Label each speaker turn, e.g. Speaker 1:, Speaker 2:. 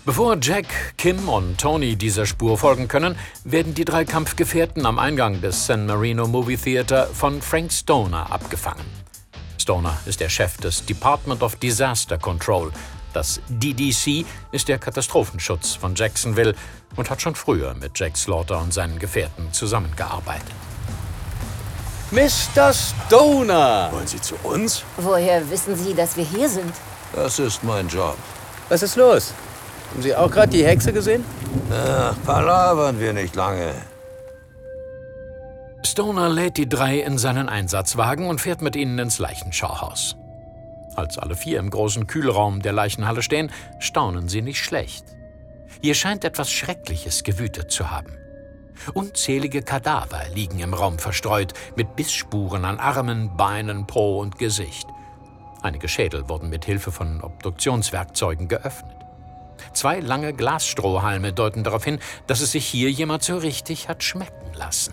Speaker 1: Bevor Jack, Kim und Tony dieser Spur folgen können, werden die 3 Kampfgefährten am Eingang des San Marino Movie Theater von Frank Stoner abgefangen. Stoner ist der Chef des Department of Disaster Control. Das DDC ist der Katastrophenschutz von Jacksonville und hat schon früher mit Jack Slaughter und seinen Gefährten zusammengearbeitet.
Speaker 2: Mr. Stoner!
Speaker 3: Wollen Sie zu uns?
Speaker 4: Woher wissen Sie, dass wir hier sind?
Speaker 3: Das ist mein Job.
Speaker 2: Was ist los? Haben Sie auch gerade die Hexe gesehen?
Speaker 3: Ach, palavern wir nicht lange.
Speaker 1: Stoner lädt die 3 in seinen Einsatzwagen und fährt mit ihnen ins Leichenschauhaus. Als alle 4 im großen Kühlraum der Leichenhalle stehen, staunen sie nicht schlecht. Hier scheint etwas Schreckliches gewütet zu haben. Unzählige Kadaver liegen im Raum verstreut, mit Bissspuren an Armen, Beinen, Po und Gesicht. Einige Schädel wurden mit Hilfe von Obduktionswerkzeugen geöffnet. 2 lange Glasstrohhalme deuten darauf hin, dass es sich hier jemand so richtig hat schmecken lassen.